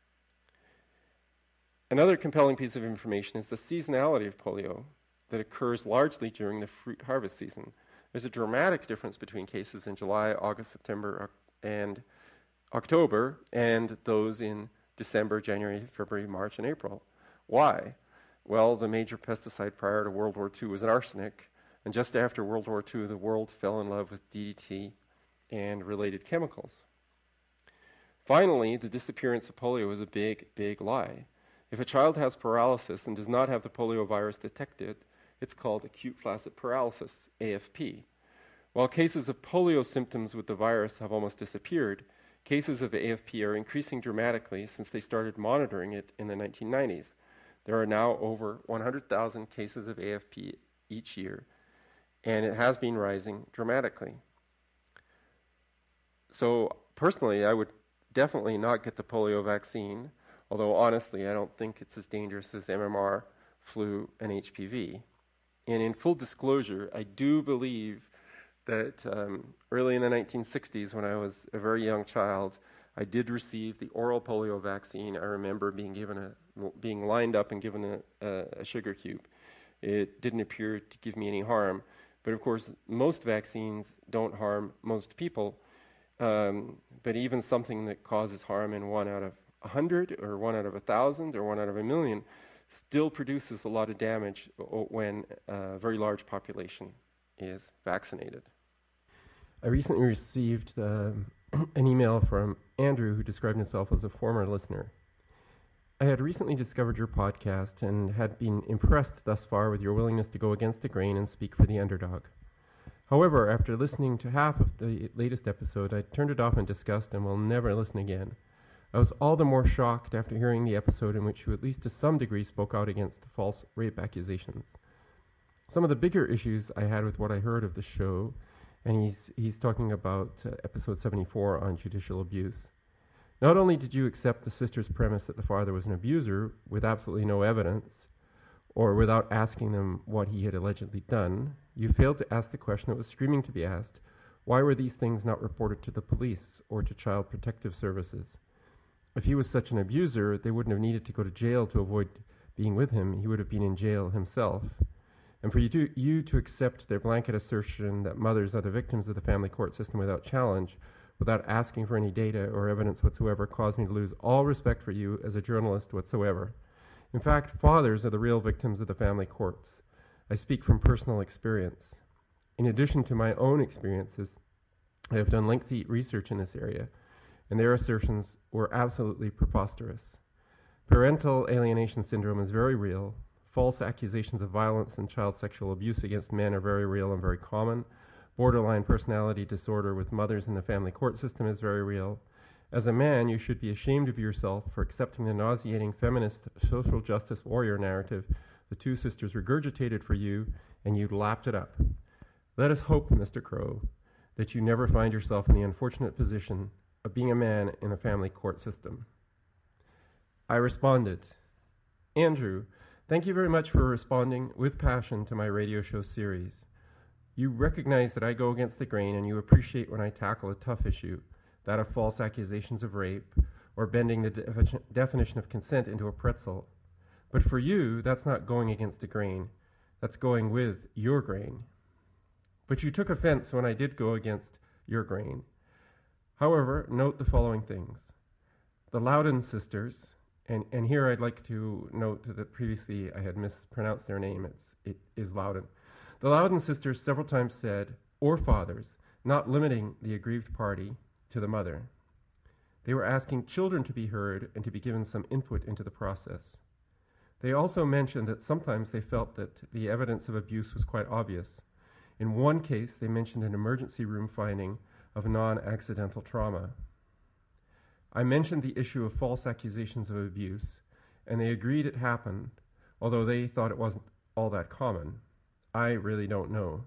Another compelling piece of information is the seasonality of polio that occurs largely during the fruit harvest season. There's a dramatic difference between cases in July, August, September, and October, and those in December, January, February, March, and April. Why? Well, the major pesticide prior to World War Two was arsenic, and just after World War Two, the world fell in love with D D T and related chemicals. Finally, the disappearance of polio is a big, big lie. If a child has paralysis and does not have the polio virus detected, it's called acute flaccid paralysis, A F P. While cases of polio symptoms with the virus have almost disappeared, cases of A F P are increasing dramatically since they started monitoring it in the nineteen nineties. There are now over one hundred thousand cases of A F P each year, and it has been rising dramatically. So personally, I would definitely not get the polio vaccine, although honestly, I don't think it's as dangerous as M M R, flu, and H P V. And in full disclosure, I do believe that um, early in the nineteen sixties, when I was a very young child, I did receive the oral polio vaccine. I remember being given a, being lined up and given a, a, a sugar cube. It didn't appear to give me any harm. But of course, most vaccines don't harm most people. Um, but even something that causes harm in one out of a hundred, or one out of a thousand, or one out of a million, still produces a lot of damage when a very large population is vaccinated. I recently received uh, an email from Andrew, who described himself as a former listener. I had recently discovered your podcast and had been impressed thus far with your willingness to go against the grain and speak for the underdog. However, after listening to half of the latest episode, I turned it off in disgust and will never listen again. I was all the more shocked after hearing the episode in which you at least to some degree spoke out against false rape accusations. Some of the bigger issues I had with what I heard of the show, and he's he's talking about uh, episode seventy-four on judicial abuse. Not only did you accept the sister's premise that the father was an abuser with absolutely no evidence, or without asking them what he had allegedly done, you failed to ask the question that was screaming to be asked: why were these things not reported to the police or to Child Protective Services? If he was such an abuser, they wouldn't have needed to go to jail to avoid being with him. He would have been in jail himself. And for you to, you to accept their blanket assertion that mothers are the victims of the family court system without challenge without asking for any data or evidence whatsoever caused me to lose all respect for you as a journalist whatsoever. In fact, fathers are the real victims of the family courts. I speak from personal experience. In addition to my own experiences, I have done lengthy research in this area, and their assertions were absolutely preposterous. Parental alienation syndrome is very real. False accusations of violence and child sexual abuse against men are very real and very common. Borderline personality disorder with mothers in the family court system is very real. As a man, you should be ashamed of yourself for accepting the nauseating feminist social justice warrior narrative the two sisters regurgitated for you, and you lapped it up. Let us hope, Mister Crow, that you never find yourself in the unfortunate position of being a man in a family court system. I responded, Andrew, thank you very much for responding with passion to my radio show series. You recognize that I go against the grain, and you appreciate when I tackle a tough issue, that of false accusations of rape, or bending the de- definition of consent into a pretzel. But for you, that's not going against the grain. That's going with your grain. But you took offense when I did go against your grain. However, note the following things. The Loudon sisters, and, and here I'd like to note that previously I had mispronounced their name. It's, it is Loudon. The Loudon sisters several times said, or fathers, not limiting the aggrieved party to the mother. They were asking children to be heard and to be given some input into the process. They also mentioned that sometimes they felt that the evidence of abuse was quite obvious. In one case, they mentioned an emergency room finding of non-accidental trauma. I mentioned the issue of false accusations of abuse, and they agreed it happened, although they thought it wasn't all that common. I really don't know.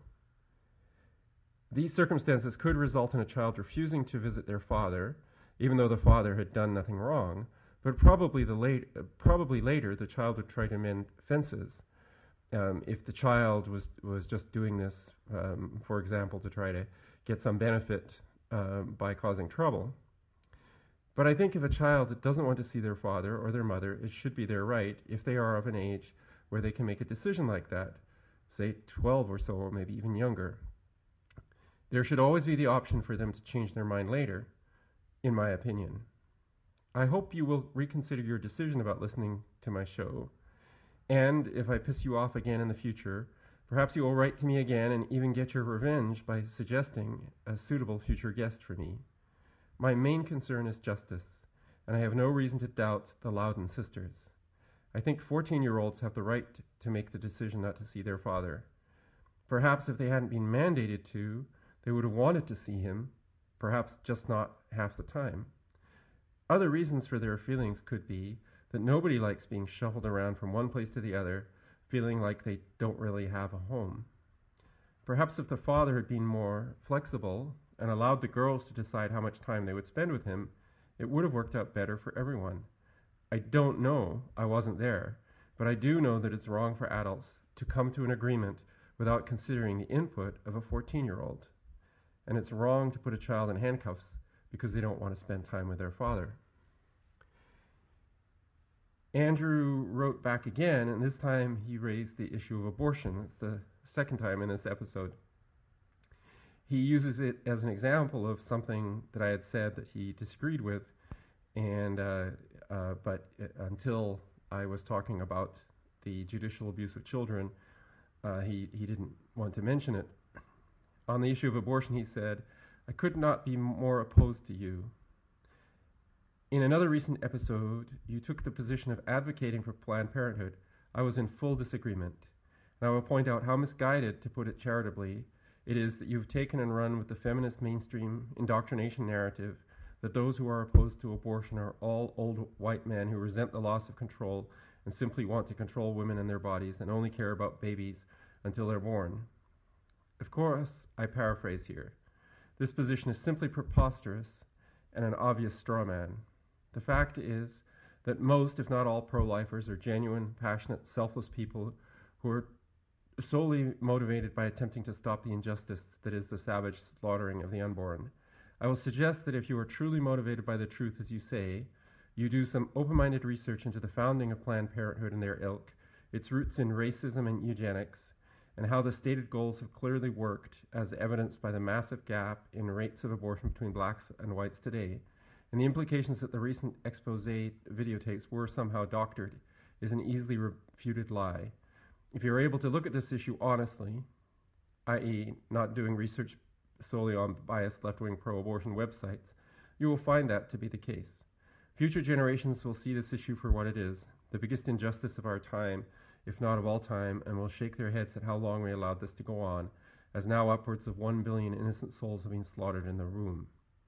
These circumstances could result in a child refusing to visit their father, even though the father had done nothing wrong, but probably, the late, uh, probably later the child would try to mend fences. Um, if the child was, was just doing this, um, for example, to try to get some benefit um, by causing trouble. But I think if a child doesn't want to see their father or their mother, it should be their right, if they are of an age where they can make a decision like that, say twelve or so, or maybe even younger. There should always be the option for them to change their mind later, in my opinion. I hope you will reconsider your decision about listening to my show. And if I piss you off again in the future, perhaps you will write to me again and even get your revenge by suggesting a suitable future guest for me. My main concern is justice, and I have no reason to doubt the Loudon sisters. I think fourteen-year-olds have the right to make the decision not to see their father. Perhaps if they hadn't been mandated to, they would have wanted to see him, perhaps just not half the time. Other reasons for their feelings could be that nobody likes being shuffled around from one place to the other, feeling like they don't really have a home. Perhaps if the father had been more flexible and allowed the girls to decide how much time they would spend with him, it would have worked out better for everyone. I don't know, I wasn't there, but I do know that it's wrong for adults to come to an agreement without considering the input of a fourteen-year-old. And it's wrong to put a child in handcuffs because they don't want to spend time with their father. Andrew wrote back again, and this time he raised the issue of abortion. It's the second time in this episode. He uses it as an example of something that I had said that he disagreed with, and uh, uh, but until I was talking about the judicial abuse of children, uh, he, he didn't want to mention it. On the issue of abortion, he said, I could not be more opposed to you. In another recent episode, you took the position of advocating for Planned Parenthood. I was in full disagreement. And I will point out how misguided, to put it charitably, it is that you've taken and run with the feminist mainstream indoctrination narrative that those who are opposed to abortion are all old white men who resent the loss of control and simply want to control women and their bodies and only care about babies until they're born. Of course, I paraphrase here. This position is simply preposterous and an obvious straw man. The fact is that most, if not all, pro-lifers are genuine, passionate, selfless people who are solely motivated by attempting to stop the injustice that is the savage slaughtering of the unborn. I will suggest that if you are truly motivated by the truth, as you say, you do some open-minded research into the founding of Planned Parenthood and their ilk, its roots in racism and eugenics, and how the stated goals have clearly worked, as evidenced by the massive gap in rates of abortion between blacks and whites today, and the implications that the recent expose videotapes were somehow doctored, is an easily refuted lie. If you're able to look at this issue honestly, that is not doing research solely on biased left-wing pro-abortion websites, you will find that to be the case. Future generations will see this issue for what it is, the biggest injustice of our time, if not of all time, and will shake their heads at how long we allowed this to go on, as now upwards of one billion innocent souls have been slaughtered in the womb.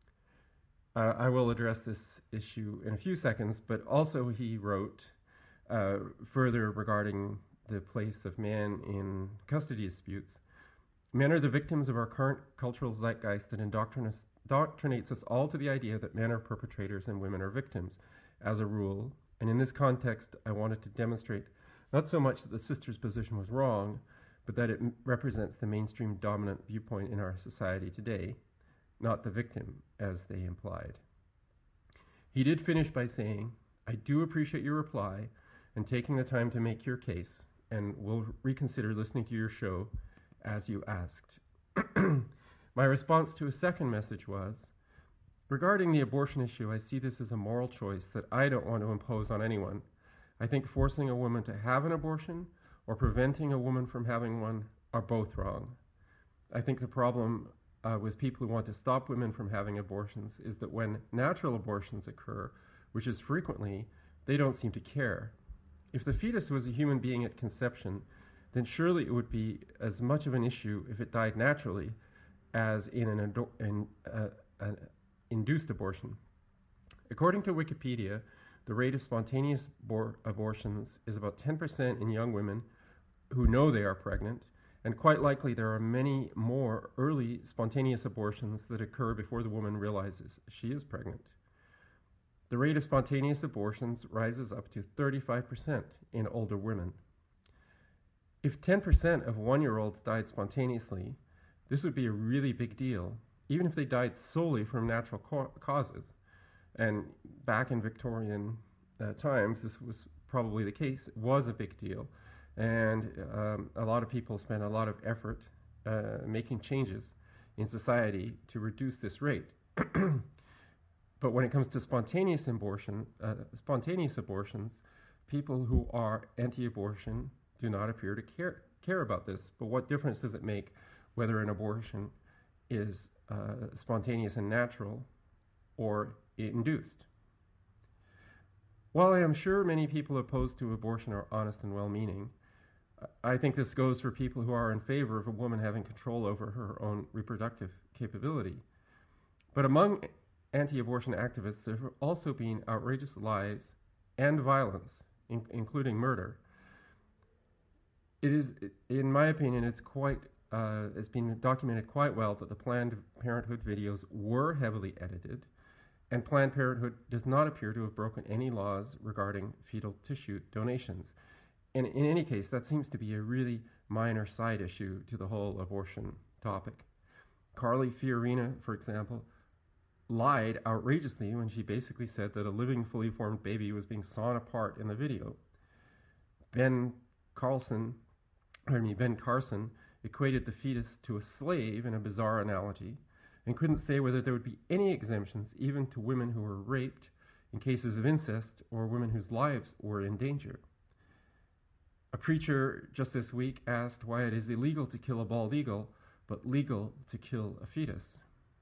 Uh, I will address this issue in a few seconds, but also he wrote uh, further regarding the place of men in custody disputes. Men are the victims of our current cultural zeitgeist that indoctrinates us all to the idea that men are perpetrators and women are victims, as a rule. And in this context, I wanted to demonstrate not so much that the sister's position was wrong, but that it represents the mainstream dominant viewpoint in our society today, not the victim, as they implied. He did finish by saying, "I do appreciate your reply and taking the time to make your case, and will reconsider listening to your show as you asked." My response to a second message was, "Regarding the abortion issue, I see this as a moral choice that I don't want to impose on anyone. I think forcing a woman to have an abortion or preventing a woman from having one are both wrong. I think the problem uh, with people who want to stop women from having abortions is that when natural abortions occur, which is frequently, they don't seem to care. If the fetus was a human being at conception, then surely it would be as much of an issue if it died naturally as in an, ado- in, uh, an induced abortion. According to Wikipedia, the rate of spontaneous abor- abortions is about ten percent in young women who know they are pregnant, and quite likely there are many more early spontaneous abortions that occur before the woman realizes she is pregnant. The rate of spontaneous abortions rises up to thirty-five percent in older women. If ten percent of one-year-olds died spontaneously, this would be a really big deal, even if they died solely from natural co- causes. And back in Victorian uh, times, this was probably the case. It was a big deal. And um, a lot of people spent a lot of effort uh, making changes in society to reduce this rate. But when it comes to spontaneous abortion, uh, spontaneous abortions, people who are anti-abortion do not appear to care, care about this. But what difference does it make whether an abortion is uh, spontaneous and natural or induced? While I am sure many people opposed to abortion are honest and well-meaning, I think this goes for people who are in favor of a woman having control over her own reproductive capability. But among anti-abortion activists, there have also been outrageous lies and violence, in, including murder. It is, in my opinion, it's quite, uh, it's been documented quite well that the Planned Parenthood videos were heavily edited, and Planned Parenthood does not appear to have broken any laws regarding fetal tissue donations. And in any case, that seems to be a really minor side issue to the whole abortion topic. Carly Fiorina, for example, lied outrageously when she basically said that a living, fully formed baby was being sawn apart in the video. Ben Carlson, pardon me, Ben Carson equated the fetus to a slave in a bizarre analogy, and couldn't say whether there would be any exemptions even to women who were raped in cases of incest or women whose lives were in danger. A preacher just this week asked why it is illegal to kill a bald eagle, but legal to kill a fetus.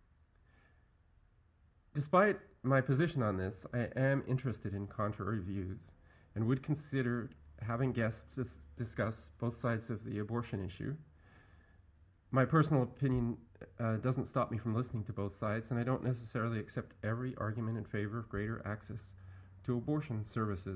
Despite my position on this, I am interested in contrary views and would consider having guests dis- discuss both sides of the abortion issue. My personal opinion uh, doesn't stop me from listening to both sides, and I don't necessarily accept every argument in favor of greater access to abortion services.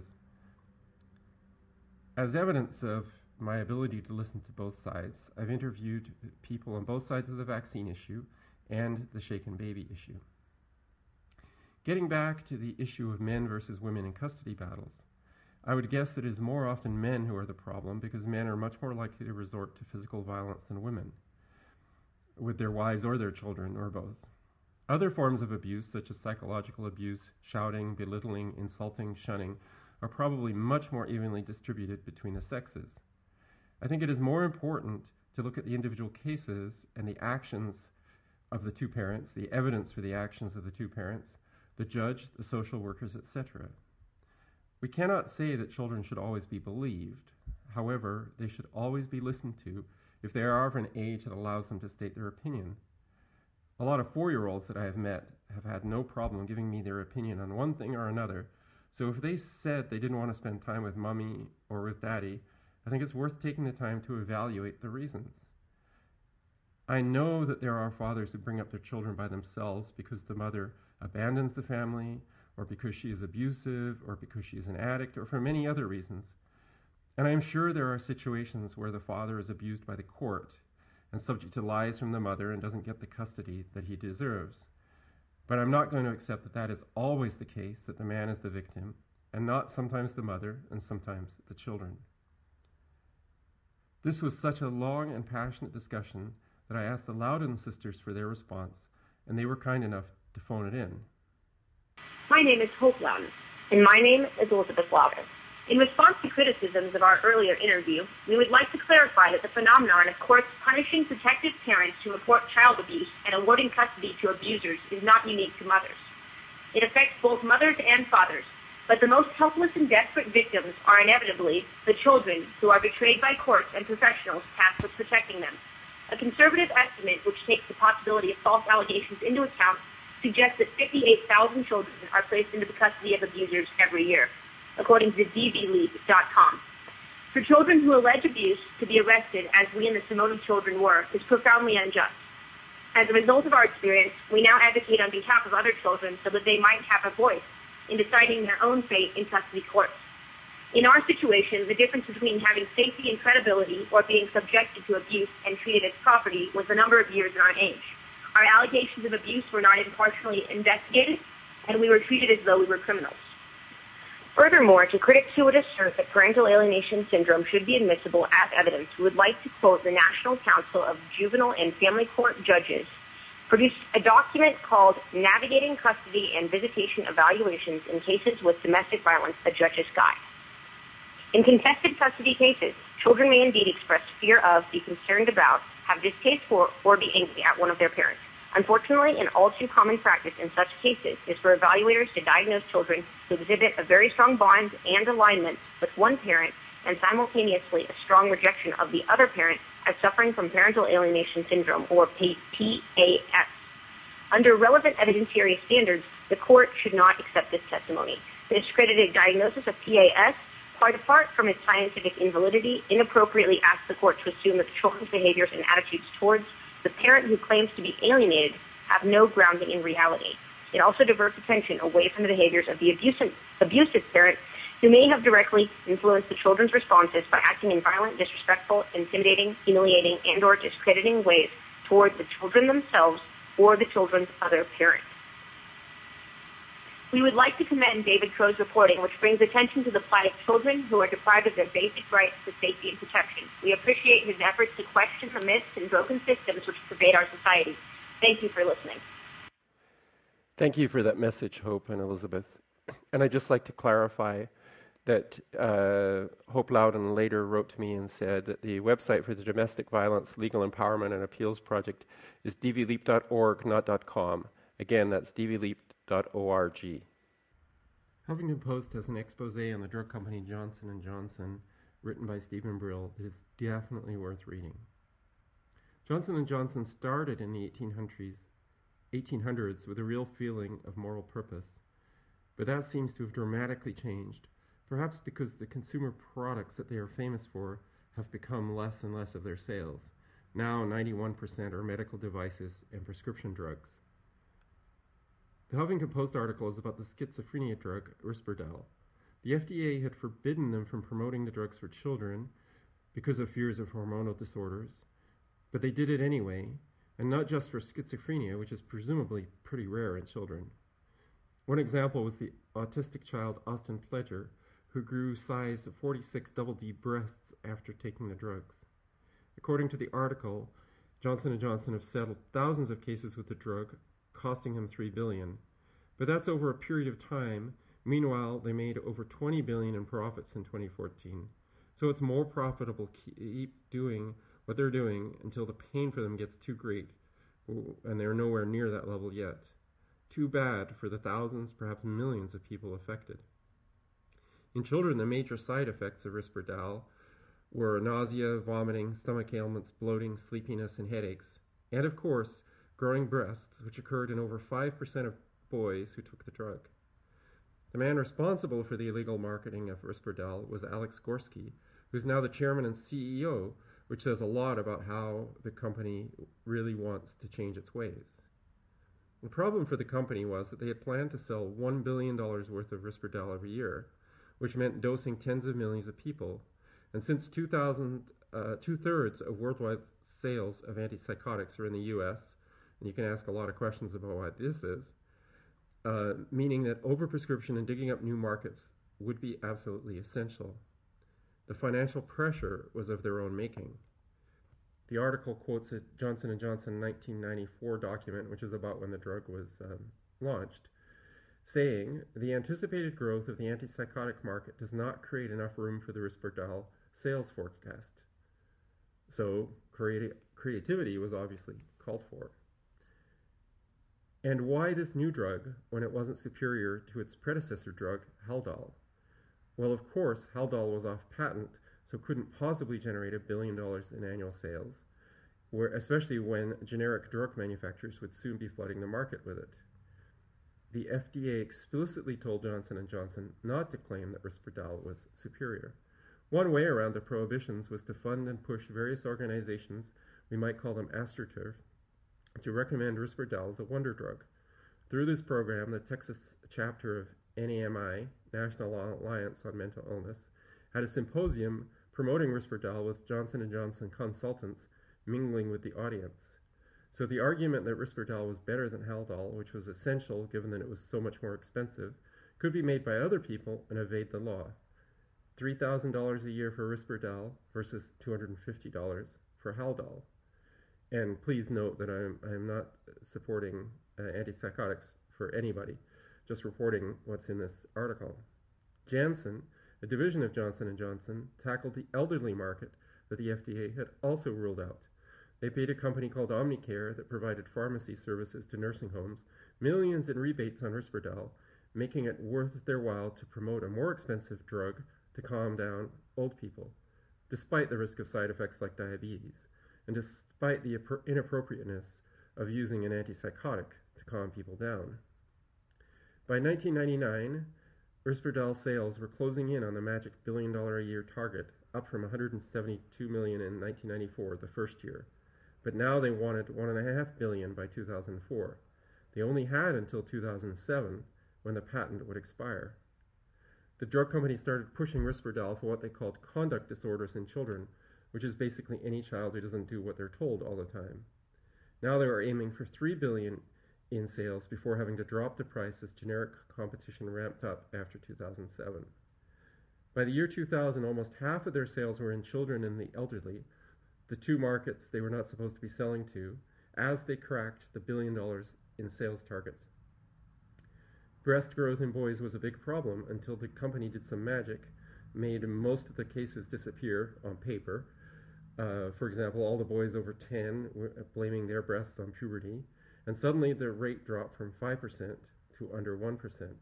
As evidence of my ability to listen to both sides, I've interviewed people on both sides of the vaccine issue and the shaken baby issue. Getting back to the issue of men versus women in custody battles, I would guess that it is more often men who are the problem because men are much more likely to resort to physical violence than women, with their wives or their children, or both. Other forms of abuse, such as psychological abuse, shouting, belittling, insulting, shunning, are probably much more evenly distributed between the sexes. I think it is more important to look at the individual cases and the actions of the two parents, the evidence for the actions of the two parents, the judge, the social workers, et cetera. We cannot say that children should always be believed. However, they should always be listened to if they are of an age that allows them to state their opinion. A lot of four-year-olds that I have met have had no problem giving me their opinion on one thing or another, so if they said they didn't want to spend time with mommy or with daddy, I think it's worth taking the time to evaluate the reasons. I know that there are fathers who bring up their children by themselves because the mother abandons the family, or because she is abusive, or because she is an addict, or for many other reasons. And I am sure there are situations where the father is abused by the court and subject to lies from the mother and doesn't get the custody that he deserves. But I'm not going to accept that that is always the case, that the man is the victim, and not sometimes the mother and sometimes the children. This was such a long and passionate discussion that I asked the Loudon sisters for their response, and they were kind enough to phone it in. My name is Hope Loudon, and my name is Elizabeth Loudon. In response to criticisms of our earlier interview, we would like to clarify that the phenomenon of courts punishing protective parents who report child abuse and awarding custody to abusers is not unique to mothers. It affects both mothers and fathers, but the most helpless and desperate victims are inevitably the children who are betrayed by courts and professionals tasked with protecting them. A conservative estimate, which takes the possibility of false allegations into account, suggests that fifty-eight thousand children are placed into the custody of abusers every year, according to D V leap dot com. For children who allege abuse to be arrested, as we in the Simone children were, is profoundly unjust. As a result of our experience, we now advocate on behalf of other children so that they might have a voice in deciding their own fate in custody courts. In our situation, the difference between having safety and credibility or being subjected to abuse and treated as property was the number of years in our age. Our allegations of abuse were not impartially investigated, and we were treated as though we were criminals. Furthermore, to critics who would assert that parental alienation syndrome should be admissible as evidence, we would like to quote the National Council of Juvenile and Family Court Judges, produced a document called Navigating Custody and Visitation Evaluations in Cases with Domestic Violence, a Judge's Guide. In contested custody cases, children may indeed express fear of, be concerned about, have distaste for, or be angry at one of their parents. Unfortunately, an all too common practice in such cases is for evaluators to diagnose children who exhibit a very strong bond and alignment with one parent and simultaneously a strong rejection of the other parent as suffering from parental alienation syndrome, or P A S. Under relevant evidentiary standards, the court should not accept this testimony. The discredited diagnosis of P A S, quite apart from its scientific invalidity, inappropriately asks the court to assume that the children's behaviors and attitudes towards the parent who claims to be alienated have no grounding in reality. It also diverts attention away from the behaviors of the abusive, abusive parent who may have directly influenced the children's responses by acting in violent, disrespectful, intimidating, humiliating, and or discrediting ways toward the children themselves or the children's other parent. We would like to commend David Crow's reporting, which brings attention to the plight of children who are deprived of their basic rights to safety and protection. We appreciate his efforts to question the myths and broken systems which pervade our society. Thank you for listening. Thank you for that message, Hope and Elizabeth. And I'd just like to clarify that uh, Hope Loudon later wrote to me and said that the website for the Domestic Violence Legal Empowerment and Appeals Project is d v leap dot org, not .com. Again, that's d v leap dot org. Huffington Post has an expose on the drug company Johnson and Johnson, written by Stephen Brill, that is definitely worth reading. Johnson and Johnson started in the eighteen hundreds with a real feeling of moral purpose, but that seems to have dramatically changed, perhaps because the consumer products that they are famous for have become less and less of their sales. Now ninety-one percent are medical devices and prescription drugs. The Huffington Post article is about the schizophrenia drug Risperdal. The F D A had forbidden them from promoting the drugs for children because of fears of hormonal disorders, but they did it anyway, and not just for schizophrenia, which is presumably pretty rare in children. One example was the autistic child Austin Pledger, who grew size forty-six double D breasts after taking the drugs. According to the article, Johnson and Johnson have settled thousands of cases with the drug, costing him three billion dollars. But that's over a period of time. Meanwhile, they made over twenty billion dollars in profits in twenty fourteen. So it's more profitable to keep doing what they're doing until the pain for them gets too great, and they're nowhere near that level yet. Too bad for the thousands, perhaps millions of people affected. In children, the major side effects of Risperdal were nausea, vomiting, stomach ailments, bloating, sleepiness, and headaches, and of course, growing breasts, which occurred in over five percent of boys who took the drug. The man responsible for the illegal marketing of Risperdal was Alex Gorski, who's now the chairman and C E O, which says a lot about how the company really wants to change its ways. The problem for the company was that they had planned to sell one billion dollars worth of Risperdal every year, which meant dosing tens of millions of people. And since two thousand, uh, two-thirds of worldwide sales of antipsychotics are in the U S, and you can ask a lot of questions about what this is, uh, meaning that overprescription and digging up new markets would be absolutely essential. The financial pressure was of their own making. The article quotes a Johnson and Johnson nineteen ninety-four document, which is about when the drug was um, launched, saying, "The anticipated growth of the antipsychotic market does not create enough room for the Risperdal sales forecast." So creati- creativity was obviously called for. And why this new drug when it wasn't superior to its predecessor drug, Haldol? Well, of course, Haldol was off patent, so couldn't possibly generate a billion dollars in annual sales, where, especially when generic drug manufacturers would soon be flooding the market with it. The F D A explicitly told Johnson and Johnson not to claim that Risperdal was superior. One way around the prohibitions was to fund and push various organizations, we might call them AstroTurf, to recommend Risperdal as a wonder drug. Through this program, the Texas chapter of N A M I, National Alliance on Mental Illness, had a symposium promoting Risperdal with Johnson and Johnson consultants mingling with the audience. So the argument that Risperdal was better than Haldol, which was essential given that it was so much more expensive, could be made by other people and evade the law. three thousand dollars a year for Risperdal versus two hundred fifty dollars for Haldol. And please note that I'm, I'm not supporting uh, antipsychotics for anybody, just reporting what's in this article. Janssen, a division of Johnson and Johnson, tackled the elderly market that the F D A had also ruled out. They paid a company called Omnicare that provided pharmacy services to nursing homes millions in rebates on Risperdal, making it worth their while to promote a more expensive drug to calm down old people, despite the risk of side effects like diabetes, and despite the inappropriateness of using an antipsychotic to calm people down. By nineteen ninety-nine, Risperdal sales were closing in on the magic billion dollar a year target, up from one hundred seventy-two million in nineteen ninety-four, the first year. But now they wanted one and a half billion by two thousand four. They only had until two thousand seven, when the patent would expire. The drug company started pushing Risperdal for what they called conduct disorders in children, which is basically any child who doesn't do what they're told all the time. Now they were aiming for three billion dollars in sales before having to drop the price as generic competition ramped up after two thousand seven. By the year two thousand, almost half of their sales were in children and the elderly, the two markets they were not supposed to be selling to, as they cracked the billion dollars in sales targets. Breast growth in boys was a big problem until the company did some magic, made most of the cases disappear on paper. Uh, for example, all the boys over ten were blaming their breasts on puberty, and suddenly the rate dropped from five percent to under one percent.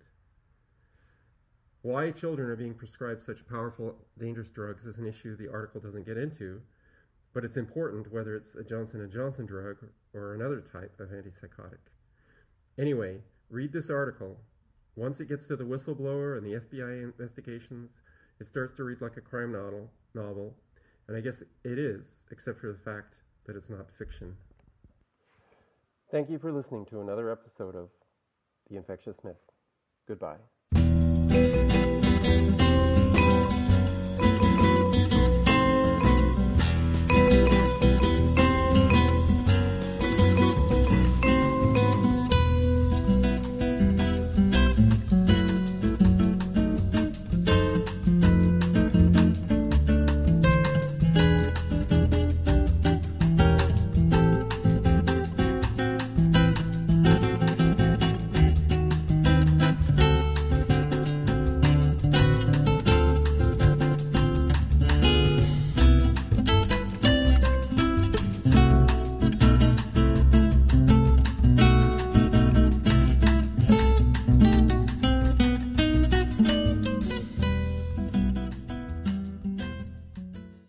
Why children are being prescribed such powerful, dangerous drugs is an issue the article doesn't get into, but it's important whether it's a Johnson and Johnson drug or another type of antipsychotic. Anyway, read this article. Once it gets to the whistleblower and the F B I investigations, it starts to read like a crime novel, novel, and I guess it is, except for the fact that it's not fiction. Thank you for listening to another episode of The Infectious Myth. Goodbye.